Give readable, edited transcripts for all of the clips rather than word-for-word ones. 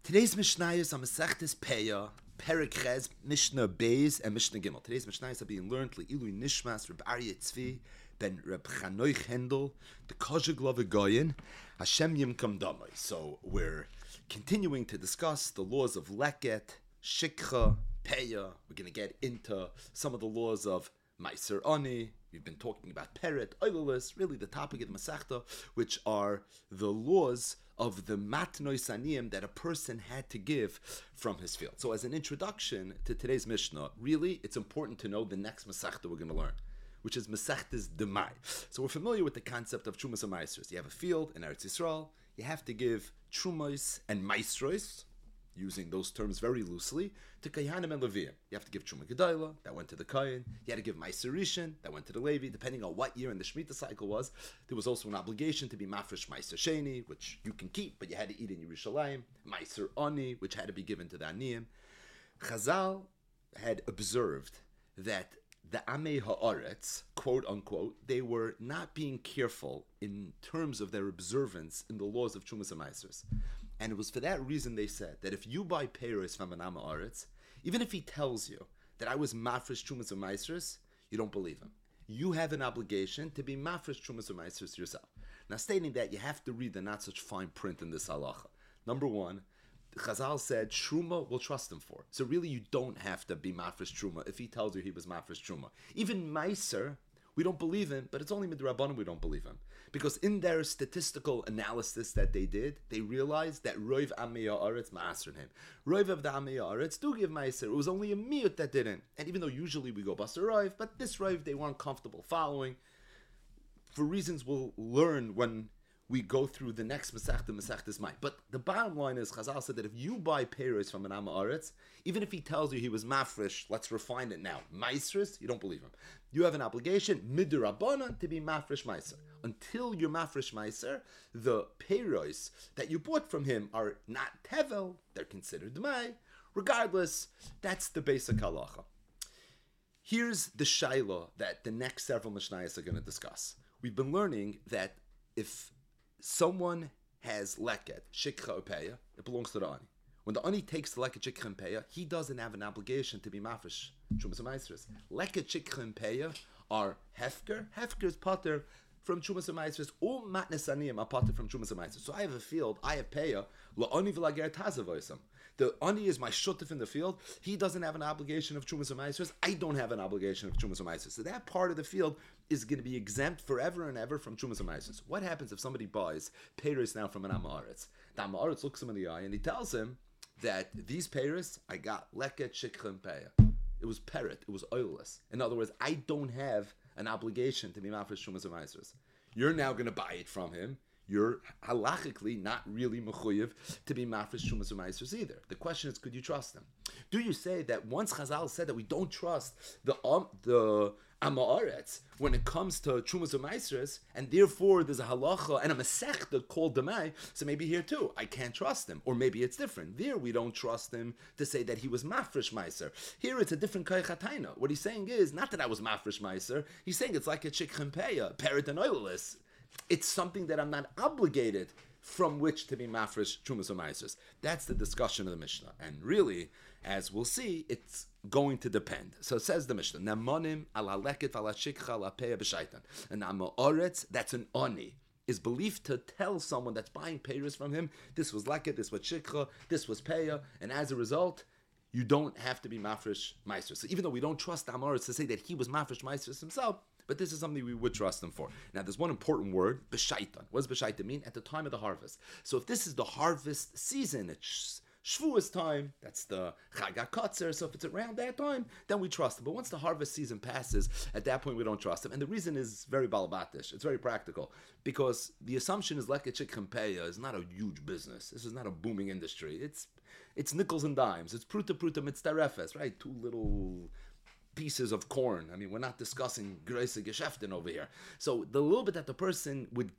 Today's Mishnah is on Masechtes Peah, Perek Ches, Mishnah Beis, and Mishnah Gimel. Today's Mishnahs are being learned Le'ilui Nishmas, Reb Aryeh Tzvi, Ben Reb Chanoich Hendel, the Kozhig Love Goyin, Hashem Yimkam Damai. So we're continuing to discuss the laws of Leket, Shikha, Peah. We're going to get into some of the laws of Meiser Ani. We've been talking about Peret, Oilolus, really the topic of the Masechta, which are the laws of the matnoi saniyim that a person had to give from his field. So as an introduction to today's Mishnah, really it's important to know the next Masechta we're going to learn, which is Masechtes Demai. So we're familiar with the concept of Trumas and Maasros. You have a field in Eretz Yisrael, you have to give Trumos and Maasros, using those terms very loosely, to Kayanim and Leviim. You have to give Truma Gedaila, that went to the Kayan. You had to give Meiser Rishon, that went to the Levi. Depending on what year in the Shemitah cycle was, there was also an obligation to be Mafresh Meiser Sheni, which you can keep, but you had to eat in Yerushalayim. Meiser Ani, which had to be given to the Aniyim. Chazal had observed that the Amei Haaretz, quote unquote, they were not being careful in terms of their observance in the laws of Trumas and Maasros. And it was for that reason they said that if you buy peiros from an Am Haaretz, even if he tells you that I was mafresh Trumas and Maasros, you don't believe him. You have an obligation to be mafresh Trumas and Maasros yourself. Now, stating that, you have to read the not such fine print in this halacha. Number one, Chazal said Truma will trust him for. So really, you don't have to be mafresh Truma if he tells you he was mafresh Truma. Even Meiser, we don't believe him, but it's only midrabanan we don't believe him. Because in their statistical analysis that they did, they realized that Roiv Amei Haaretz ma'asrin him. Roiv of the Amei Haaretz do give Meiser. It was only a miut that didn't. And even though usually we go Basar Roiv, but this Roiv they weren't comfortable following. For reasons we'll learn when we go through the next Masechtes Mai. But the bottom line is, Chazal said that if you buy peiros from an Am Haaretz, even if he tells you he was mafresh, let's refine it now, Maasros, you don't believe him. You have an obligation, midrabanan, to be mafresh Meiser. Until you're mafresh Meiser, the peiros that you bought from him are not tevel, they're considered Demai. Regardless, that's the basic halacha. Here's the shaila that the next several Mishnayos are going to discuss. We've been learning that if someone has leket, shikha or peya, it belongs to the ani. When the ani takes the leket, shikha and peya, he doesn't have an obligation to be mafresh Trumas and Maasros. Leket, shikha and peya are hefker. Hefker is pater from Trumas and Maasros. All matnes aniyim are pater from Trumas and Maasros. So I have a field, I have peya, la'ani v'lager tazavoisam. The ani is my shuttif in the field. He doesn't have an obligation of Trumas and Maasros. I don't have an obligation of Trumas and Maasros. So that part of the field is going to be exempt forever and ever from Trumas and Maasros. What happens if somebody buys peiros now from an Am Haaretz? The Am Haaretz looks him in the eye and he tells him that these peiros I got leket, shikha, and peya. It was peret. It was oilless. In other words, I don't have an obligation to be mafresh Trumas and Maasros. You're now going to buy it from him. You're halachically not really mechuyev to be mafresh Trumas and Maasros either. The question is, could you trust him? Do you say that once Chazal said that we don't trust the Am Haaretz when it comes to Trumas and Maasros, and therefore there's a halacha and a masechta called Demai, so maybe here too, I can't trust him. Or maybe it's different. There we don't trust him to say that he was mafresh Meiser. Here it's a different kaychataina. What he's saying is, not that I was mafresh Meiser, he's saying it's like a shikha peya, peret and oiloless. It's something that I'm not obligated from which to be mafresh Trumas and Maasros. That's the discussion of the Mishnah. And really, as we'll see, it's going to depend. So it says the Mishnah, Namonim ala leket ala shikha ala peya b'shaitan. An Am Haaretz, that's an ani, is believed to tell someone that's buying peiros from him, this was leket, this was shikha, this was peya, and as a result, you don't have to be mafresh Maasros. So even though we don't trust Am Haaretz to say that he was mafresh Maasros himself, but this is something we would trust him for. Now, there's one important word, b'shaitan. What does b'shaitan mean? At the time of the harvest. So if this is the harvest season, it's Shavuos time, that's the Chag HaKotzer, so if it's around that time, then we trust him. But once the harvest season passes, at that point we don't trust him. And the reason is very balabatish, it's very practical, because the assumption is leket, shikha, peya is not a huge business. This is not a booming industry. It's nickels and dimes. It's pruta mitzdarefes, right? Two little pieces of corn. I mean, we're not discussing Greise Geschäften over here. So the little bit that the person would get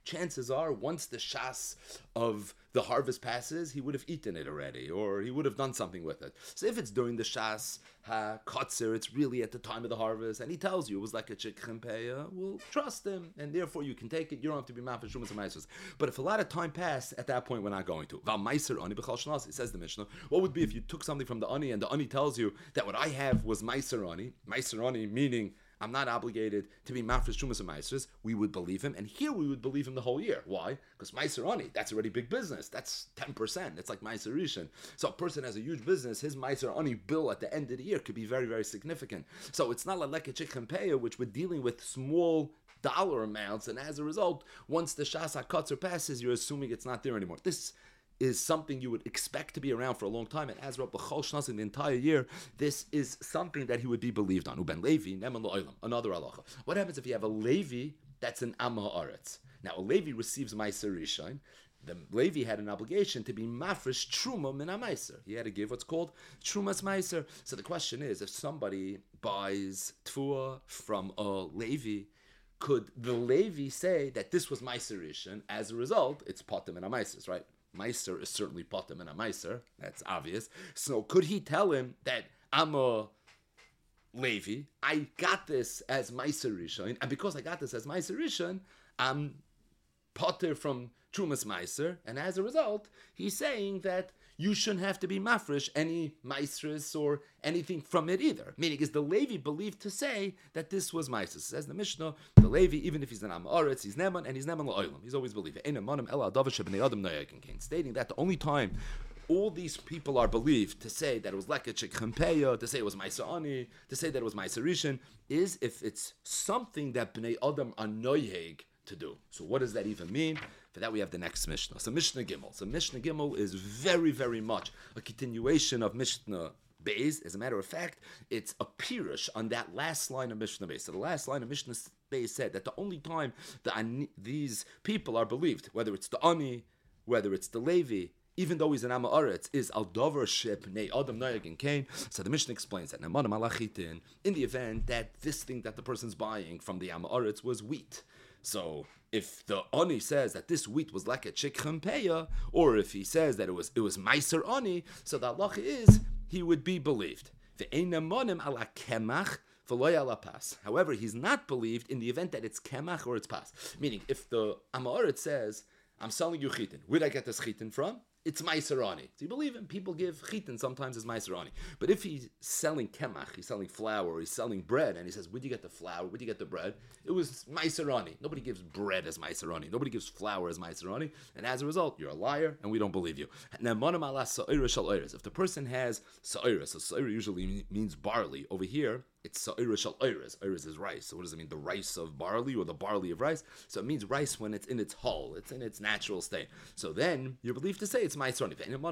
chances are once the shas of the harvest passes, he would have eaten it already, or he would have done something with it. So if it's during the shas kotzer, it's really at the time of the harvest, and he tells you it was like a chikrimpeya, well, trust him, and therefore you can take it. You don't have to be mafresh shumas and maisers. But if a lot of time passed, at that point we're not going to. Val meiser ani b'chal shnasi, says the Mishnah. What would be if you took something from the ani and the ani tells you that what I have was meiser ani meaning I'm not obligated to be mafresh shumas and maisers, we would believe him. And here we would believe him the whole year. Why? Because meiser ani, that's already big business. That's 10%. It's like meiser rishon. So a person has a huge business, his meiser ani bill at the end of the year could be very, very significant. So it's not like a chikempeya, which we're dealing with small dollar amounts, and as a result, once the shas hakotzer passes, you're assuming it's not there anymore. This is something you would expect to be around for a long time, and as Rabbi Chol Shnas in the entire year, this is something that he would be believed on. Uben Levi, Neman Lo'olam, another halacha. What happens if you have a Levi that's an Am Ha'aretz? Now, a Levi receives Meiser Rishon. The Levi had an obligation to be mafresh truma min meiser. He had to give what's called trumas meiser. So the question is, if somebody buys tfuah from a Levi, could the Levi say that this was meiser rishon? As a result, it's potem and meiser, right? Meiser is certainly potem and a meiser. That's obvious. So could he tell him that I'm a Levi, I got this as meiser rishon, and because I got this as meiser rishon, I'm potter from trumas meiser, and as a result, he's saying that you shouldn't have to be mafresh any meisres or anything from it either. Meaning, is the Levi believed to say that this was meiser? Says the Mishnah, the Levi, even if he's an Amoritz, he's Neman, and he's Neman La'olam. He's always believed. Stating that the only time all these people are believed to say that it was like a chikrimpeya, to say it was meiser ani, to say that it was meiser rishon, is if it's something that bnei adam are noyeg to do. So what does that even mean? For that we have the next Mishnah. So Mishnah Gimel. So Mishnah Gimel is very, very much a continuation of Mishnah Beis. As a matter of fact, it's a pirush on that last line of Mishnah Beis. So the last line of Mishnah Beis said that the only time that these people are believed, whether it's the Ani, whether it's the Levi, even though he's an Am Ha'aretz, is al davar shep nei adam noyag and kain. So the Mishnah explains that in the event that this thing that the person's buying from the Am Ha'aretz was wheat. So if the Ani says that this wheat was like a chikrimpeya, or if he says that it was meiser ani, so the halacha is he would be believed. However, he's not believed in the event that it's kemach or it's pas. Meaning, if the Am Ha'aretz says, I'm selling you chitin, where'd I get this chitin from? It's meiser ani. So you believe him. People give chitin sometimes as meiser ani. But if he's selling kemach, he's selling flour, he's selling bread, and he says, where'd you get the flour? Where'd you get the bread? It was meiser ani. Nobody gives bread as meiser ani. Nobody gives flour as meiser ani. And as a result, you're a liar, and we don't believe you. Now, if the person has sa'ira, so sa'ira usually means barley. Over here, it's sa'ira shal oiris. Oiris is rice. So what does it mean? The rice of barley or the barley of rice? So it means rice when it's in its hull. It's in its natural state. So then you're believed to say it's meiser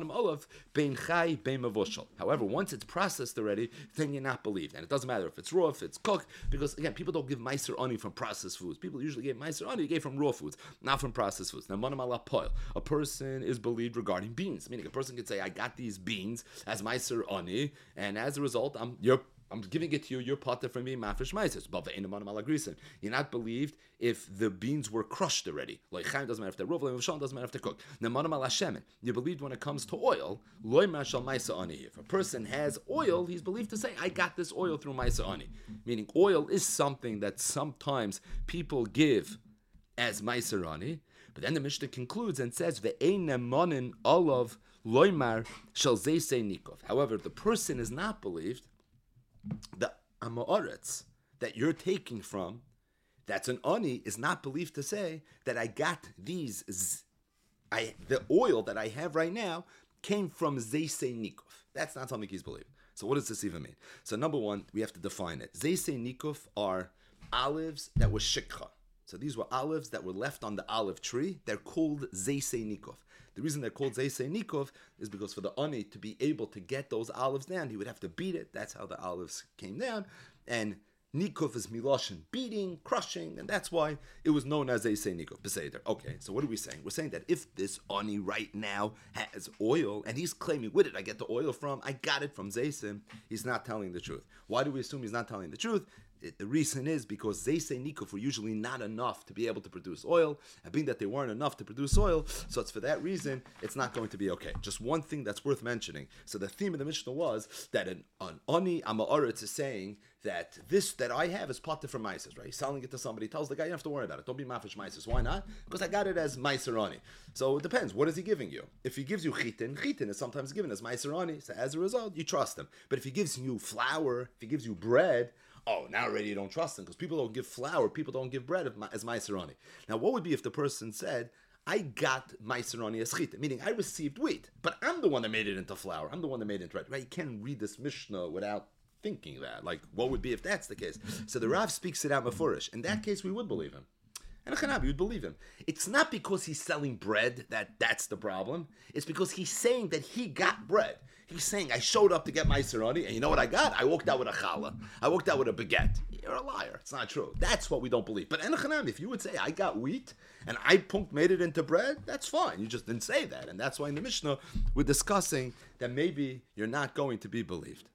ani. However, once it's processed already, then you're not believed. And it doesn't matter if it's raw, if it's cooked, because again, people don't give meiser ani from processed foods. People usually give meiser ani, they from raw foods, not from processed foods. Now, a person is believed regarding beans. Meaning a person could say, I got these beans as meiser ani, and as a result, I'm giving it to you, you're potter from me, mafresh meises. But you're not believed if the beans were crushed already. Like Chaim doesn't matter if they're raw, doesn't matter if they're cooked. You're believed when it comes to oil. If a person has oil, he's believed to say, I got this oil through meiser ani. Meaning oil is something that sometimes people give as meiser ani. But then the Mishnah concludes and says, Ve'ein olav loymar shel zeisei nikov. However, if the person is not believed, the Am Ha'aretz that you're taking from, that's an ani, is not believed to say that I got the oil that I have right now came from Zeisei Nikuf. That's not something he's believed. So what does this even mean? So number one, we have to define it. Zeisei Nikuf are olives that were shikha. So these were olives that were left on the olive tree. They're called Zeisei Nikuf. The reason they're called Zeisei Nikov is because for the ani to be able to get those olives down, he would have to beat it. That's how the olives came down. And Nikov is miloshin, beating, crushing, and that's why it was known as Zeisei Nikov. Beseder. Okay, so what are we saying? We're saying that if this ani right now has oil, and he's claiming, where did I get the oil from? I got it from Zeisim. He's not telling the truth. Why do we assume he's not telling the truth? the reason is because they say nikuf were usually not enough to be able to produce oil, and being that they weren't enough to produce oil, so it's for that reason it's not going to be okay. Just one thing that's worth mentioning. So the theme of the Mishnah was that an ani amaretz is saying that this that I have is potter from Mises, right? He's selling it to somebody, tells the guy, you don't have to worry about it. Don't be mafish Mises. Why not? Because I got it as Maiserani. So it depends. What is he giving you? If he gives you chitin is sometimes given as Maiserani. So as a result, you trust him. But if he gives you flour, if he gives you bread, oh, now already you don't trust him because people don't give flour, people don't give bread as Maiserani. Now, what would be if the person said, I got Maiserani as chitin, meaning I received wheat, but I'm the one that made it into flour. I'm the one that made it into bread. Right? You can't read this Mishnah without thinking that. Like, what would be if that's the case? So the Rav speaks it out mafurish. In that case, we would believe him. And a Chanabi would believe him. It's not because he's selling bread that's the problem. It's because he's saying that he got bread. He's saying, I showed up to get my Serani, and you know what I got? I walked out with a challah. I walked out with a baguette. You're a liar. It's not true. That's what we don't believe. But Enochanam, if you would say, I got wheat, and I made it into bread, that's fine. You just didn't say that. And that's why in the Mishnah, we're discussing that maybe you're not going to be believed.